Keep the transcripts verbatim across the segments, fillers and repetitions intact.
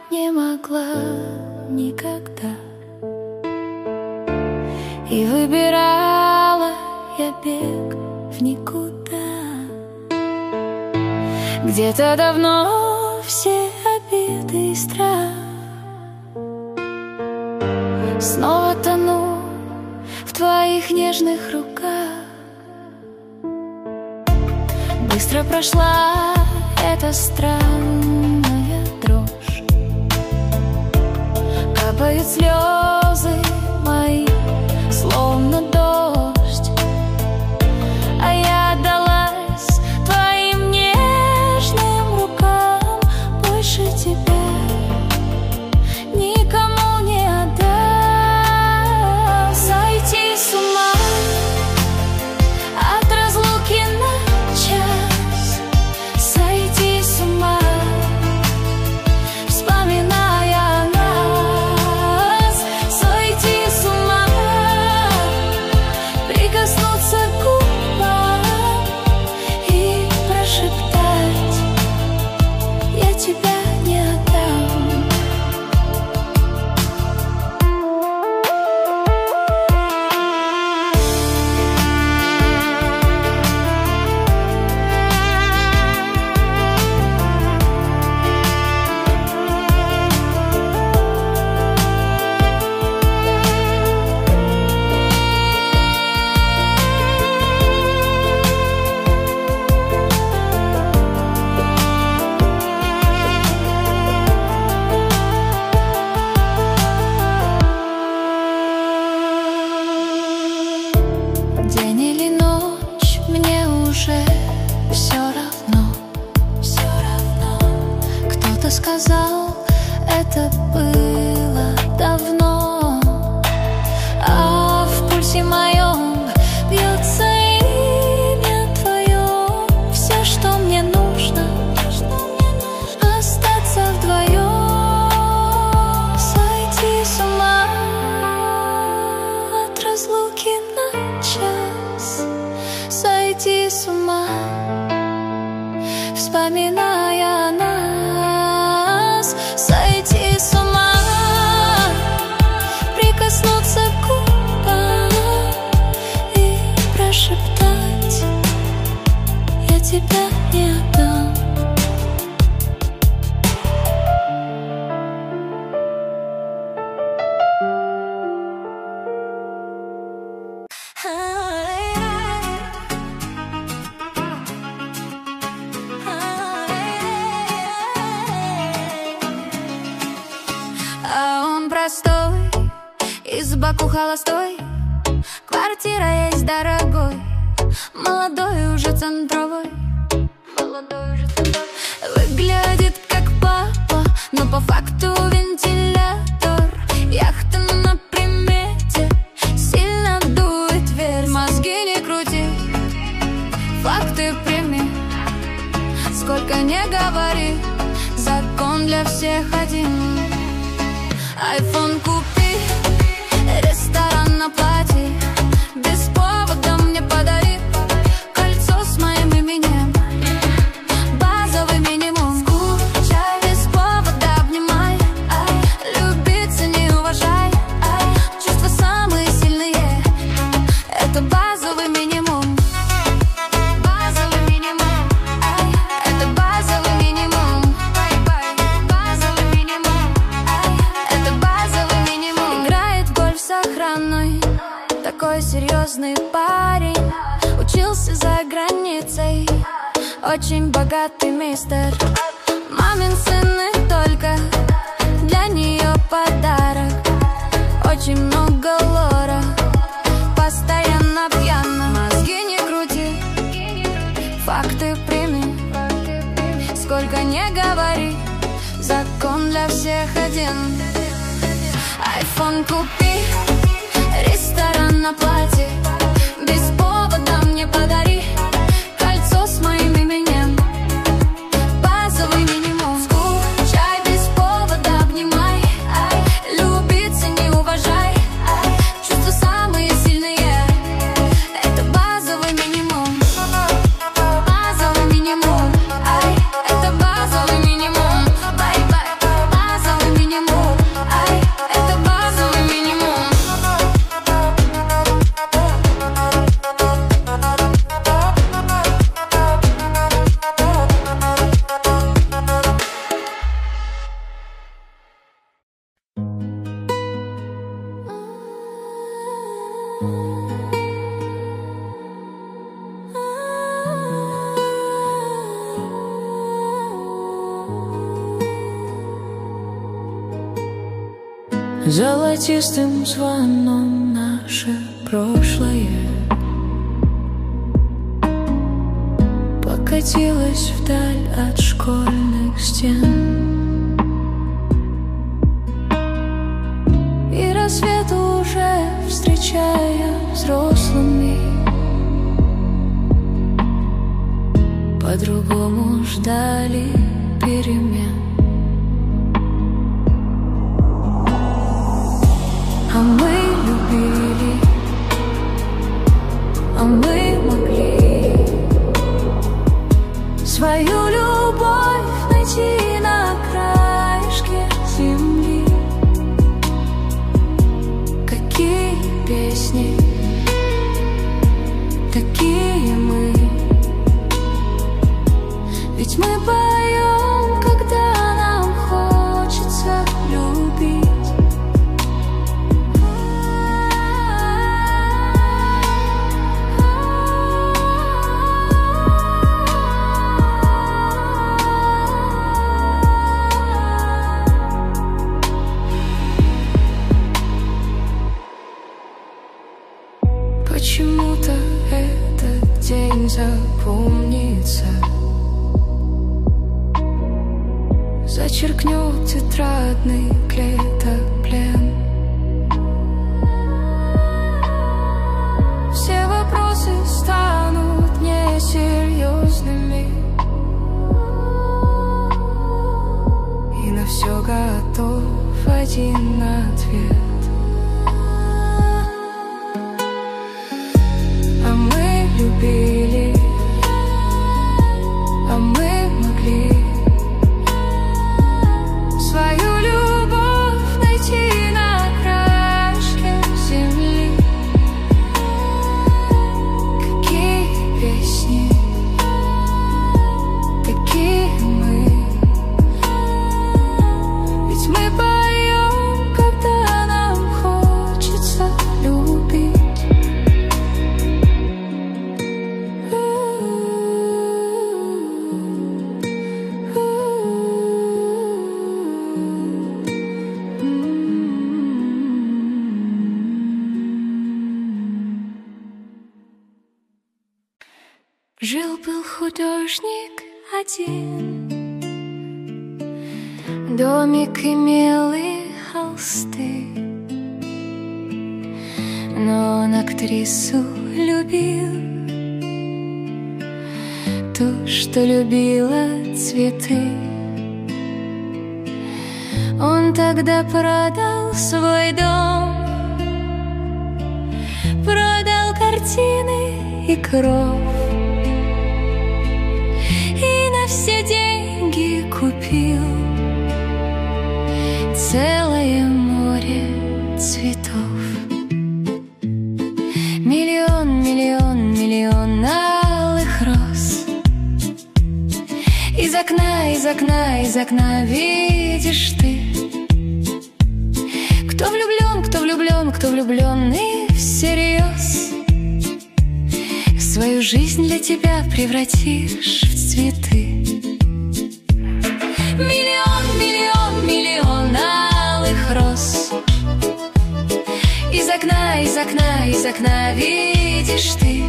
не могла никогда. И выбирала я бег в никуда. Где-то давно все обиды и страх. Снова тону в твоих нежных руках. Быстро прошла эта странная дрожь. Капают слезы мои, словно дождь. А я отдалась твоим нежным рукам. Больше тебя никому не отдам. Сойти с ума от разлуки на час. Сойти с ума, вспоминая нас. Сойти с ума, прикоснуться к губам и прошептать: я тебя не отдам. День или ночь, мне уже все равно, все равно. Кто-то сказал, это было давно, а в пульсе моем бьется имя твое. Все, что мне нужно, остаться вдвоем. Сойти с ума от разлуки на час. Сойти с ума, вспоминая нас. Сойти с ума, прикоснуться к губам и прошептать: я тебя не отдам. А он простой, изба холостой, квартира есть дорогой, молодой уже центровой, молодой уже центровой. Выглядит как папа, но по факту вентилятор. Яхта на примете, сильно дует ветер. Мозги не крути, факты прими. Сколько не говори, закон для всех один. Айфон купи, ресторан оплати, без повода мне подари кольцо с моим именем. Базовый минимум. Скучай, без повода обнимай, любиться не уважай. Чувства самые сильные, это базовый минимум. Базовый минимум, это базовый минимум. Базовый минимум, это базовый минимум. Играет в гольф с охраной, такой серьезный парень. Учился за границей, очень богатый мистер. Мамин сын и только для нее подарок. Очень много лора, постоянно пьяна. Мозги не крути, факты прими. Сколько не говори, закон для всех один. Айфон купи, ресторан оплати, без повода мне подари кольцо с моим именем. Базовый минимум. Скучай, без повода обнимай, любиться не уважай. Чувства самые сильные, это базовый минимум. Базовый минимум, это базовый минимум. Бай-бай, базовый Золотистым звоном наше прошлое покатилось вдаль от школьных стен, и рассвет уже встречая взрослыми по-другому ждали перемен. А мы любили, а мы могли свою любовь найти на краешке земли. Какие песни, такие мы. Ведь мы поем, когда нам хочется любить. Почему-то этот день запомнится, зачеркнет тетрадный клетоплен. Все вопросы станут несерьезными, и на все готов один ответ. А мы любили, а мы могли свою любовь найти на краешке земли. Какие песни, такие мы. Ведь мы поем, когда нам хочется любить. Жил-был художник один, домик имел и холсты, но он актрису любил, ту, что любила цветы. Он тогда продал свой дом, продал картины и кровь, все деньги купил целое море цветов. Миллион, миллион, миллион алых роз. Из окна, из окна, из окна видишь ты. Кто влюблен, кто влюблен, кто влюблен и всерьез свою жизнь для тебя превратишь в цветы. Миллион, миллион, миллион алых роз. Из окна, из окна, из окна видишь ты.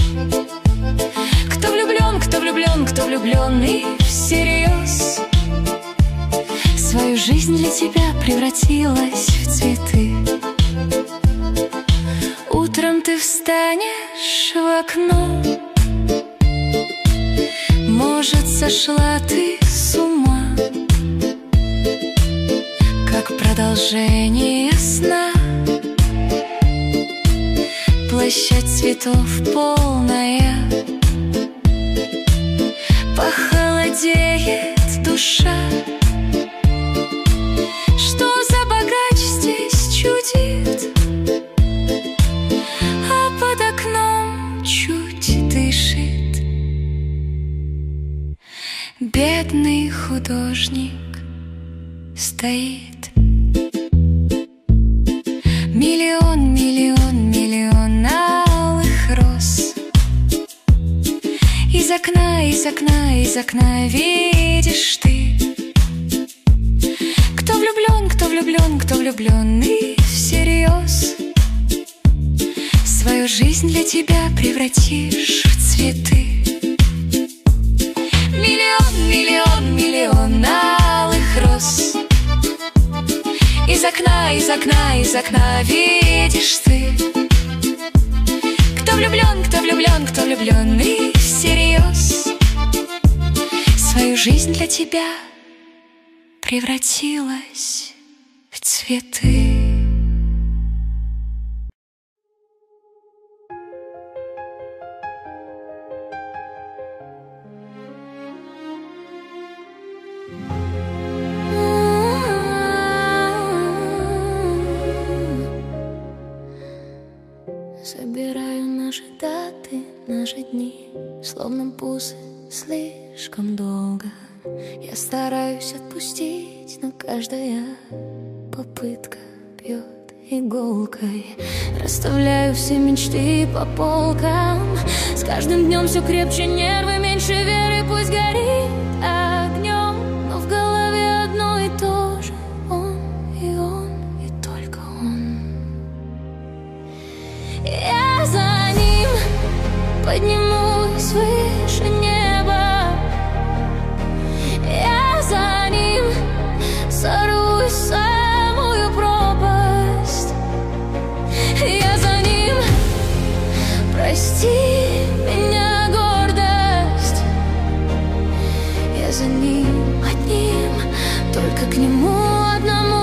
Кто влюблен, кто влюблен, кто влюблен и всерьез свою жизнь для тебя превратилась в цветы. Утром ты встанешь в окно, может, сошла ты с ума, как продолжение сна. Площадь цветов полная, похолодеет душа. Что за богач здесь чудит, а под окном чуть дышит бедный художник стоит. Миллион, миллион, миллион алых роз. Из окна, из окна, из окна видишь ты. Кто влюблен, влюблен, кто влюблен, кто влюбленный всерьез. Свою жизнь для тебя превратишь в цветы. Миллион, миллион, миллион алых роз. Из окна, из окна, из окна видишь ты. Кто влюблен, кто влюблен, кто влюбленный всерьез. Свою жизнь для тебя превратилась в цветы. Собираю наши даты, наши дни, словно бусы слишком долго. Я стараюсь отпустить, но каждая попытка бьет иголкой. Расставляю все мечты по полкам. С каждым днем все крепче нервы, меньше веры, пусть горит огнем. Но в голове одно и то же: он и он, и только он. Я за ним поднимусь выше неба. Я за ним сорвусь в самую пропасть. Я за ним, прости меня, гордость. Я за ним одним, только к нему одному.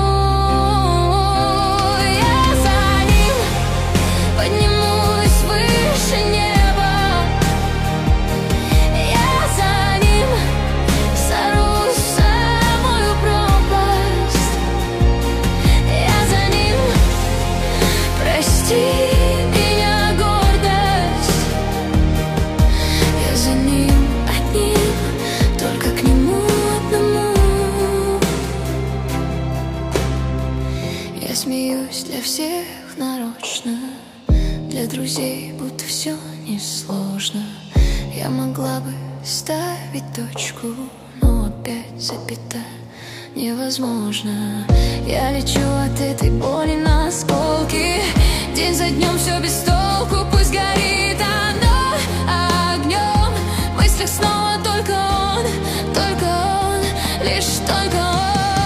Смеюсь для всех нарочно, для друзей будто все несложно. Я могла бы ставить точку, но опять запятая невозможно. Я лечу от этой боли на осколки. День за днем все без толку, пусть горит оно огнем. В мыслях снова только он, только он, лишь только он.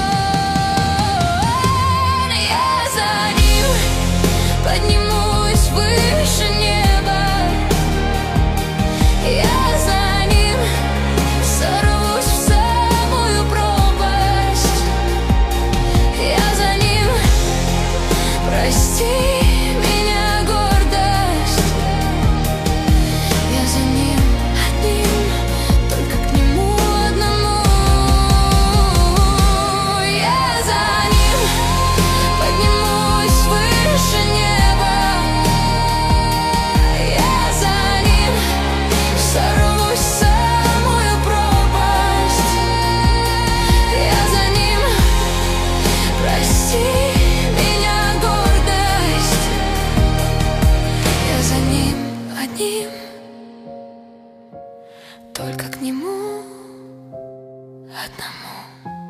Поднимусь выше неба. Я за ним сорвусь в самую пропасть. Я за ним, прости меня, гордость. Я за ним одним, только к нему одному. Я за ним поднимусь выше неба. Только к нему одному.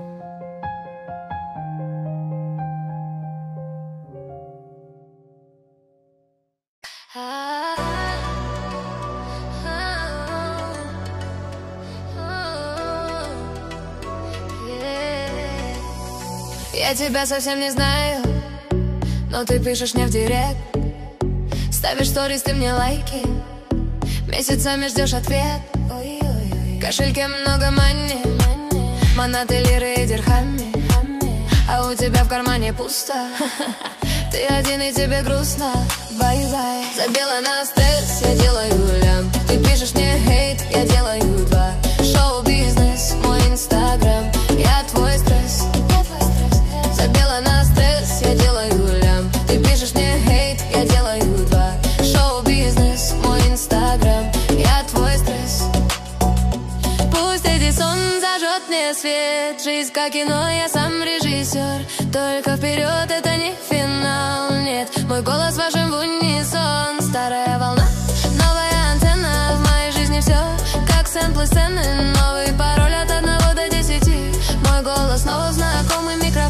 Я тебя совсем не знаю, но ты пишешь мне в директ. Ставишь сторис, ты мне лайки. Месяцами ждешь ответ. В кошельке много мани, манаты, лиры и дирхами. А у тебя в кармане пусто. Ты один и тебе грустно. Бай-бай. Забила на стресс, я делаю лям. Ты пишешь мне хейт, я делаю два. Шоу-бизнес, мой инстаграм. Я твой стресс. Забила на стресс, я делаю лям. Ты пишешь мне хейт, я делаю два. Шоу-бизнес, мой инстаграм. Я твой стресс. Пусть Эдисон зажжет мне свет. Жизнь как кино, я сам режиссер. Только вперед, это не финал, нет. Мой голос важен в унисон. Старая волна, новая антенна. В моей жизни все как сэмплы сцены. Новый пароль от одного до десяти. Мой голос снова знакомый микрофон.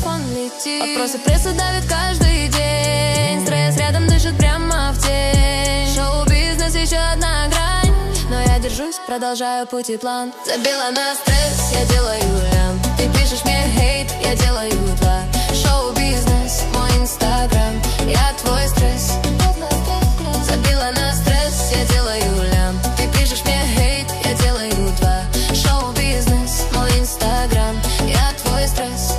уйти. Вопросы прессы давят каждый день, стресс рядом дышит прямо в тень. Шоу-бизнес еще одна грань, но я держусь, продолжаю путь и план. Забила на стресс, я делаю лям. Ты пишешь мне хейт, я делаю два. Шоу-бизнес, мой инстаграм, я твой стресс. Забила на стресс, я делаю лям. Ты пишешь мне хейт, я делаю два. Шоу-бизнес, мой инстаграм, я твой стресс.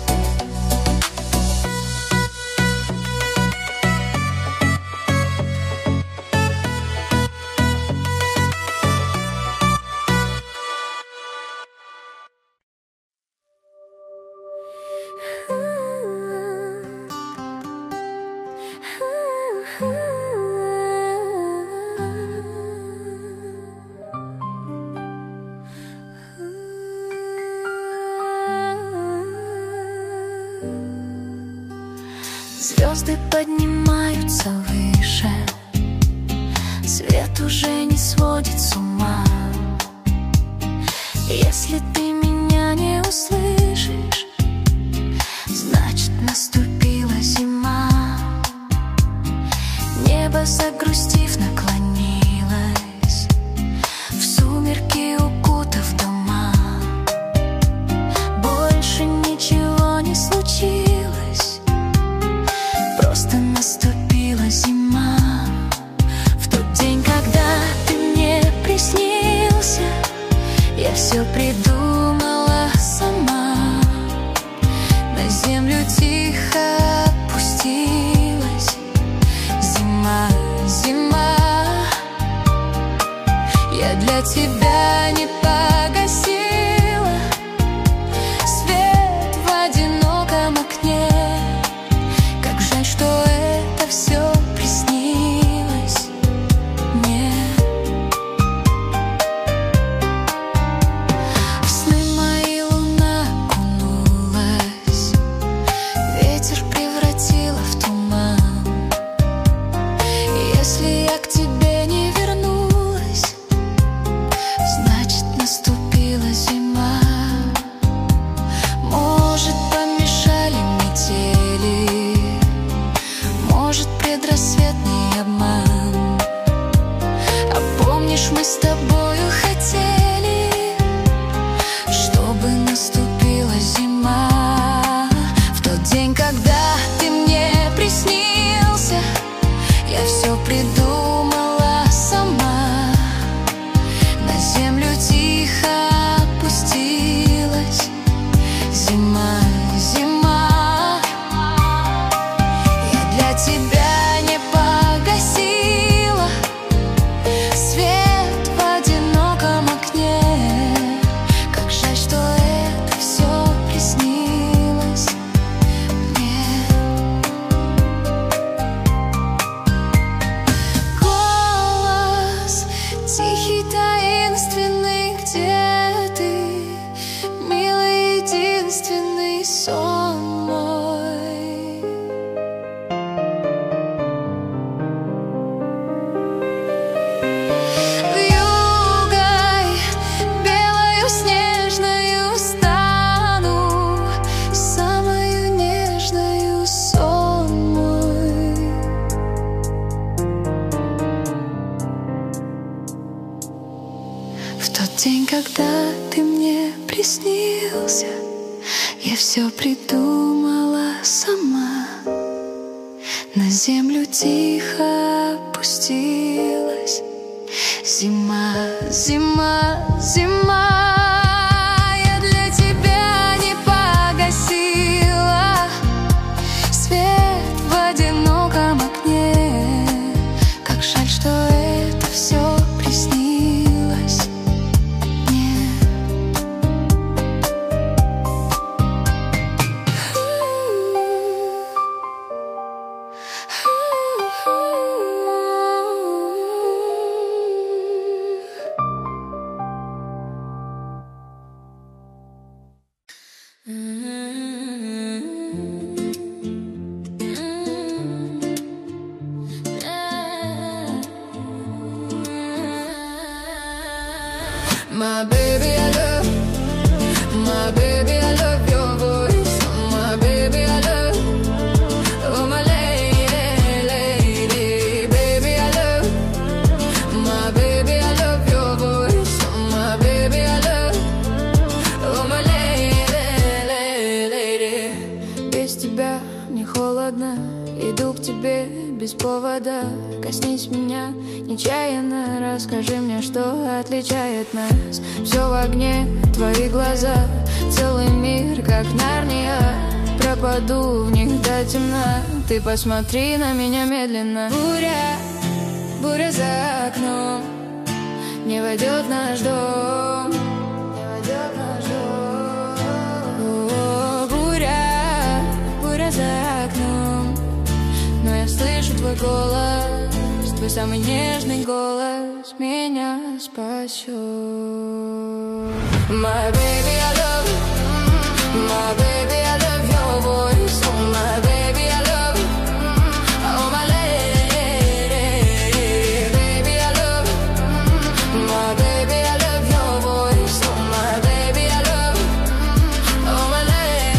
Звезды поднимаются выше, свет уже не сводит с ума. Если ты меня не услышишь, значит наступила зима. Небо, загрустив, наклонилось, в сумерки укутав дома. Больше ничего не случилось, просто наступила зима. В тот день, когда ты мне приснился, я все придумала сама. На землю тихо опустилась зима, зима. Я для тебя не погасила свет в одиноком окне. Как жаль, что это все приснилось мне. В сны мои луна окунулась, ветер превратила в туман. Если я к тебе не вернулась, значит наступила зима. Может, помешали метели, может, предрассветный обман. А помнишь, мы с тобою хотели, чтобы наступила зима. В тот день, когда ты мне приснился, я все придумала сама. На землю тихо опустилась зима, зима. Я для тебя не погасила свет в одиноком окне. Как жаль, что это все приснилось мне. Голос тихий, таинственный, где ты, милый, единственный сон мой. Вьюгой белою снежною стану, самою нежною сон мой. В тот день, когда ты мне приснился, я все придумала сама. На землю тихо опустилась зима, зима, зима. Я для тебя не погасила свет в одиноком окне. Как жаль, что это все приснилось мне. не холодно. Иду к тебе без повода. Коснись меня нечаянно. Расскажи мне, что отличает нас. Все в огне, твои глаза. Целый мир, как Нарния. Пропаду в них до темна. Ты посмотри на меня медленно. Буря, буря за окном. Не войдет в наш дом. Не войдет в наш дом. О, буря, буря за окном. Но я слышу твой голос. Твой самый нежный голос меня спасет. My baby, I love you. My baby, I love your voice. Oh, my baby, I love you. Oh, my lady. Baby, I love you. My baby, I love your voice. Oh, my baby, I love you. Oh, my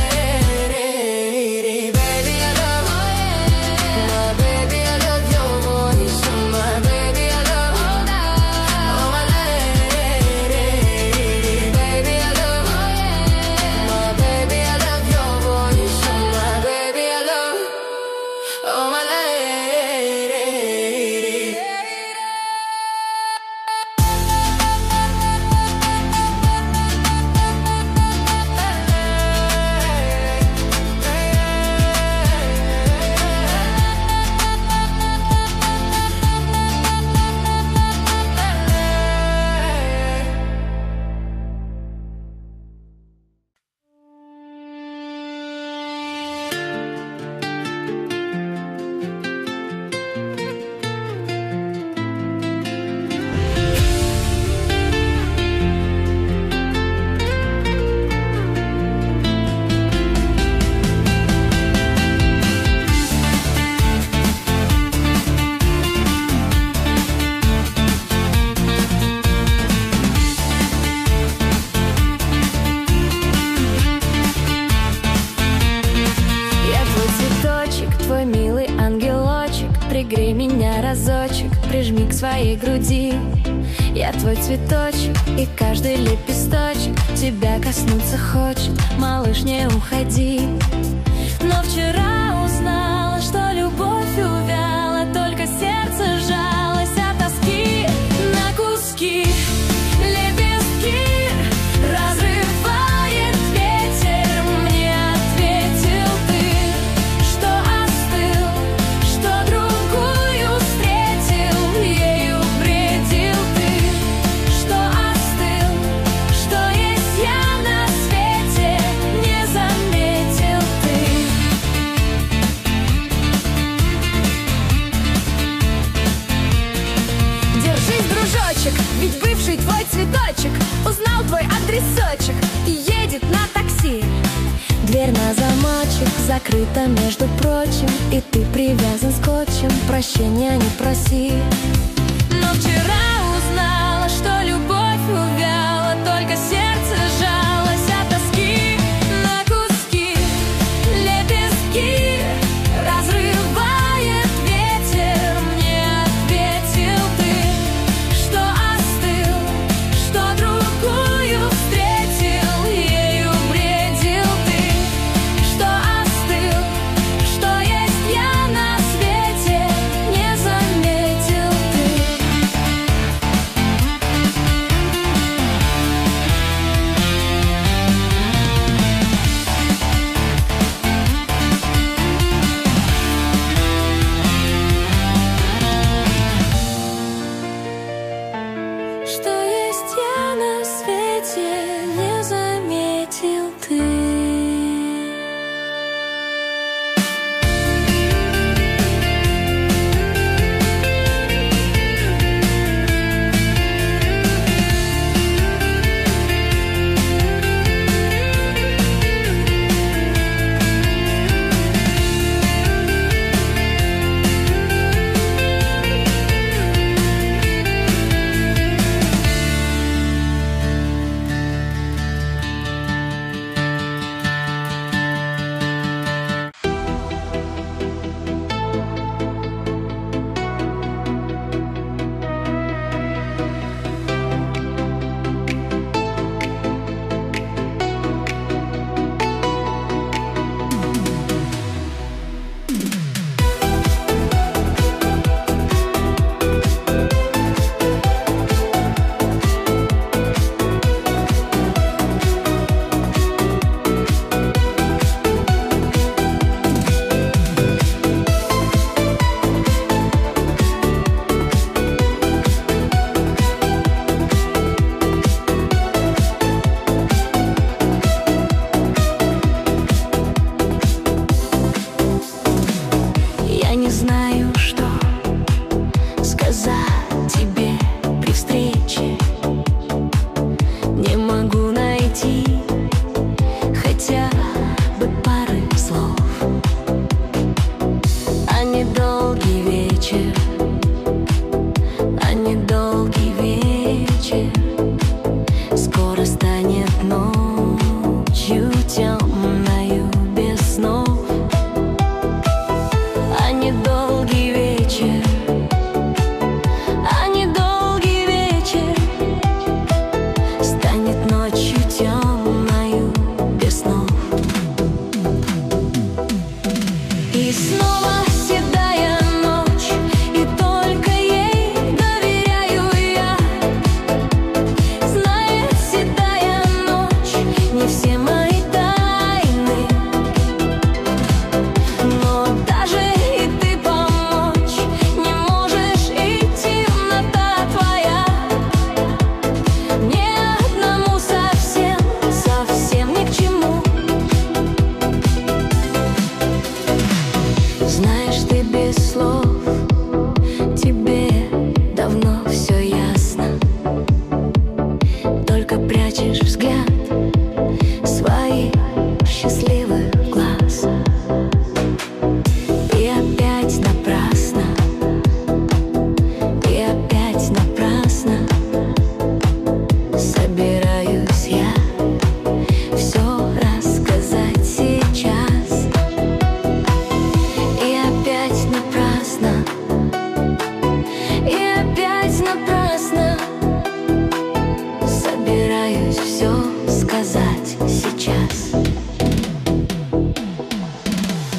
lady. Baby, I love you. My baby, I love your voice. Oh, my baby, I love you. Oh, my lady. Baby, I love you. My baby, I love your voice. Oh, my baby, I love you. Oh, my lady. Я твой цветочек, твой милый ангелочек. Пригрей меня разочек, прижми к своей груди. Я твой цветочек, и каждый лепесточек тебя коснуться хочет. Малыш, не уходи. Но вчера узнала, что любовь увяла, только сердце сжалось от тоски на куски. Лепестки разрывает ветер, мне ответил ты, что остыл, что другую встретил, ею бредил ты, что остыл, что есть я на свете, не заметил ты. Держись, дружочек, ведь бывший твой цветочек узнал твой адресочек и едет на такси. Дверь на замочек закрыта, между прочим, и ты привязан скотчем, прощения не проси. Но вчера узнала, что любовь увяла, только сердце сжалось от тоски на куски. Лепестки разрывает ветер, мне ответил ты, что остыл, что другую встретил, ею бредил ты, что остыл, что есть я на свете, не заметил ты.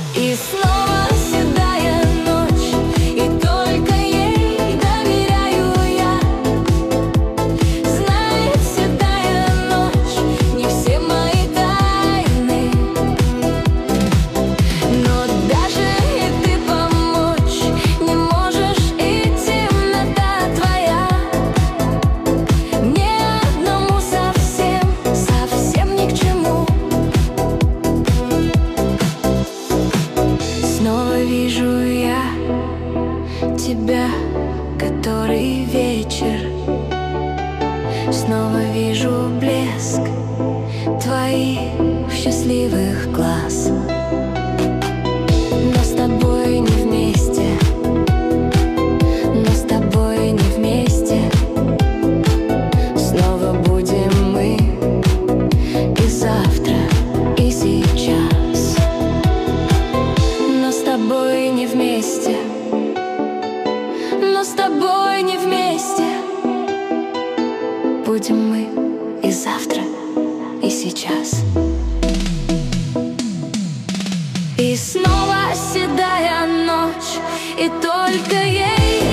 И снова седая ночь, и только ей доверяю я. Знает седая ночь не все мои тайны, но даже и ты помочь не можешь, и темнота твоя мне одному совсем, совсем ни к чему. Снова вижу я тебя, который вечер. Снова вижу блеск твоих счастливых глаз. Но с тобой не вместе, но с тобой не вместе. Снова будем мы и завтра, и сейчас. Но с тобой не вместе, но с тобой не вместе. Будем мы и завтра, и сейчас. И снова седая ночь, и только ей